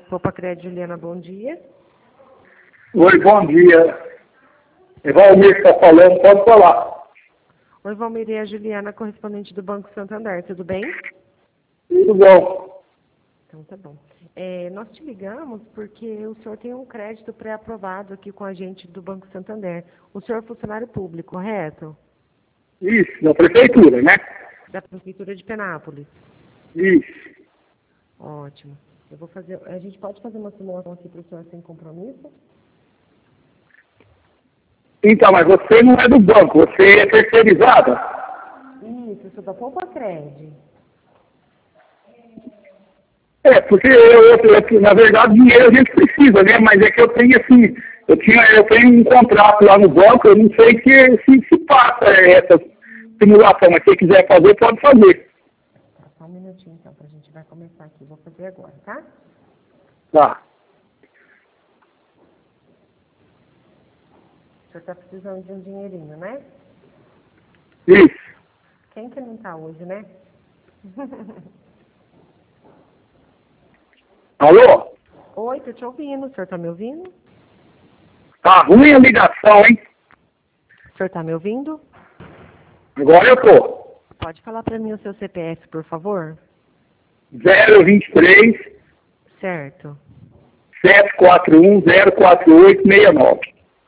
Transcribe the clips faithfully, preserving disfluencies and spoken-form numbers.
Poupa Crédito, Juliana, bom dia. Oi, bom dia. É Valmir que está falando, pode falar. Oi, Valmir, é a Juliana, correspondente do Banco Santander, tudo bem? Tudo bom. Então tá bom. É, nós te ligamos porque o senhor tem um crédito pré-aprovado aqui com a gente do Banco Santander. O senhor é funcionário público, correto? Isso, da prefeitura, né? Da Prefeitura de Penápolis. Isso. Ótimo. Eu vou fazer, a gente pode fazer uma simulação aqui para o senhor sem compromisso? Então, mas você não é do banco, você é terceirizada? Isso, eu sou da Poupa Crédito. É, porque eu, eu, eu, na verdade, dinheiro a gente precisa, né? Mas é que eu tenho assim, eu, tinha, eu tenho um contrato lá no banco, eu não sei que, se, se passa essa simulação, mas se você quiser fazer, pode fazer. Só um minutinho então, para a gente vai começar aqui. Vou fazer agora, tá? Tá. O senhor está precisando de um dinheirinho, né? Isso. Quem que não está hoje, né? Alô? Oi, tô te ouvindo. O senhor está me ouvindo? Tá ruim a ligação, hein? O senhor está me ouvindo? Agora eu tô. Pode falar para mim o seu C P F, por favor? zero vinte e três, Certo. sete quatro um, zero quatro oito seis nove.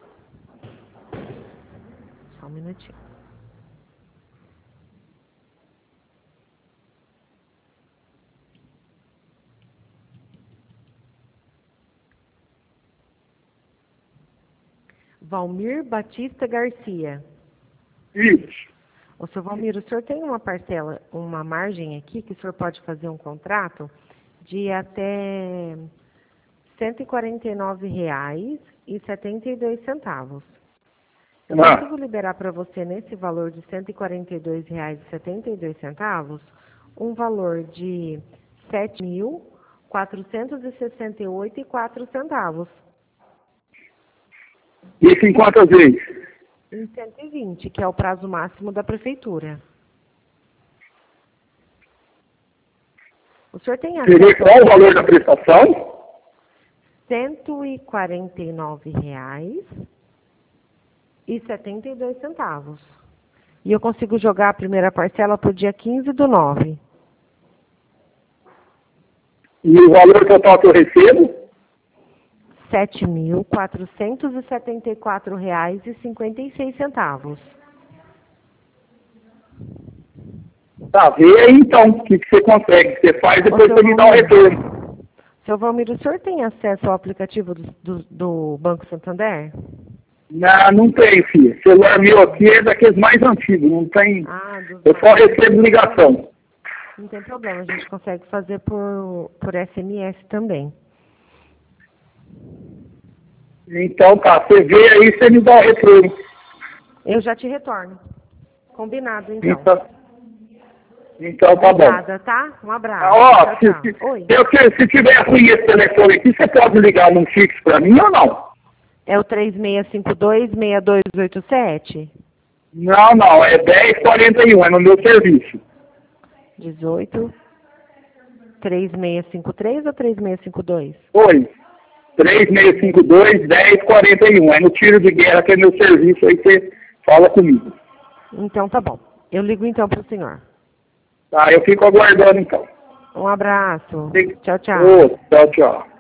Só um minutinho. Valmir Batista Garcia. Isso. Ô, seu Valmir, o senhor tem uma parcela, uma margem aqui que o senhor pode fazer um contrato de até cento e quarenta e nove reais e setenta e dois centavos. Eu Ah. consigo liberar para você nesse valor de cento e quarenta e dois reais e setenta e dois centavos um valor de sete mil quatrocentos e sessenta e oito reais e quatro centavos. Isso em quantas vezes? Em cento e vinte, que é o prazo máximo da prefeitura. O senhor tem Seria acesso qual o valor da prestação? cento e quarenta e nove reais e setenta e dois centavos. E eu consigo jogar a primeira parcela para o dia quinze do nove. E o valor total que eu recebo? sete mil quatrocentos e setenta e quatro reais e cinquenta e seis centavos. Tá, vê aí então o que, que você consegue. Você faz, depois Ô, você me dá o retorno. Seu Valmir, o senhor tem acesso ao aplicativo do, do, do Banco Santander? Não, não tem, filho. O celular meu aqui é daqueles mais antigos, não tem. Ah, dos Eu só recebo ligação. Não tem problema, a gente consegue fazer por, por S M S também. Então tá, você vê aí, você me dá o retorno. Eu já te retorno. Combinado, então. Então, então tá Obrigada, bom. tá? Um abraço. Ah, ó, Tchau, se, tchau. se, Oi. eu, se tiver ruim esse telefone aqui, você pode ligar num fixo pra mim ou não? É o três seis cinco dois, seis dois oito sete? Não, não, é dez quarenta e um, é no meu serviço. dezoito, três seis cinco três ou três seis cinco dois? Oi, três seis cinco dois, dez quarenta e um, é no tiro de guerra que é meu serviço, aí você fala comigo. Então tá bom. Eu ligo então pro senhor. Tá, eu fico aguardando então. Um abraço. Fique- Tchau, tchau. Ô, tchau, tchau.